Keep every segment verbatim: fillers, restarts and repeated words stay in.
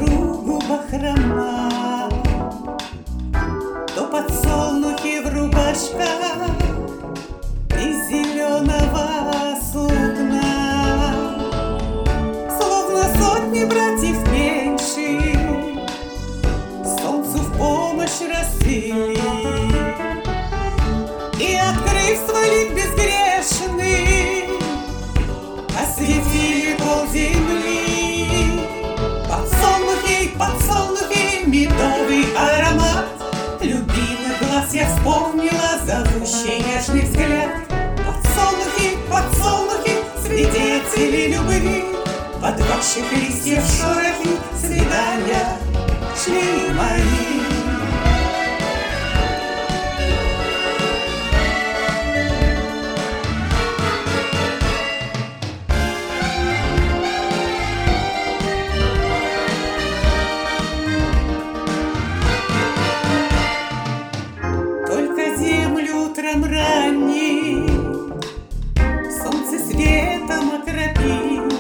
кругу бахрома, то подсолнухи в рубашках из зеленого сукна, словно сотни братьев меньше, солнцу в помощь расцвели. И, открыв свой лик безгрешный, осветили пол земли. Подсолнухи, подсолнухи, медовый аромат любимых глаз я вспомнила, зовущий нежный взгляд. Подсолнухи, подсолнухи, свидетели любви, под ваших листьев шорохи свидания шли мои. Утром ранним солнце светом окропит,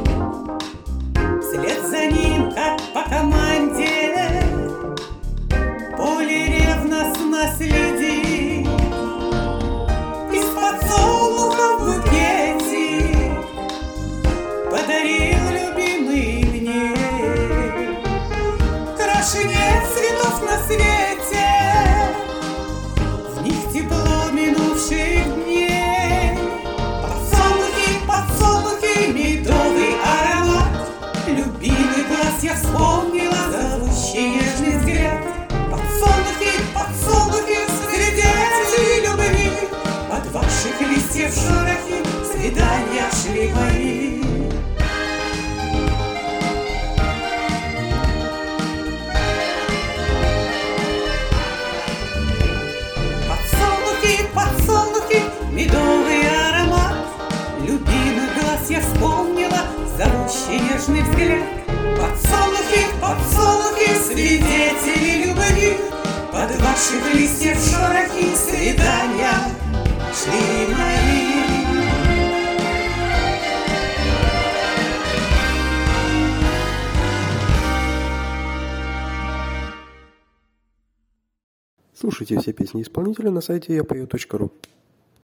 вслед за ним, как по команде, поле ревностно следит. Из подсолнухов букетик подарил любимый мне. Краше нет цветов на свете, в них тепло минувших дней. Подсолнухи, подсолнухи, медовый аромат любимый глаз я вспомнила, зовущий нежный взгляд. Подсолнухи, подсолнухи, свидетели любви, под ваших листьев шорохи свидания шли мои. Подсолнухи, медовый аромат любимых глаз я вспомнила, зовущий нежный взгляд. Подсолнухи, подсолнухи, свидетели любви, под ваших листьев шорохи свидания шли мои. Слушайте все песни исполнителя на сайте я пою точка ру.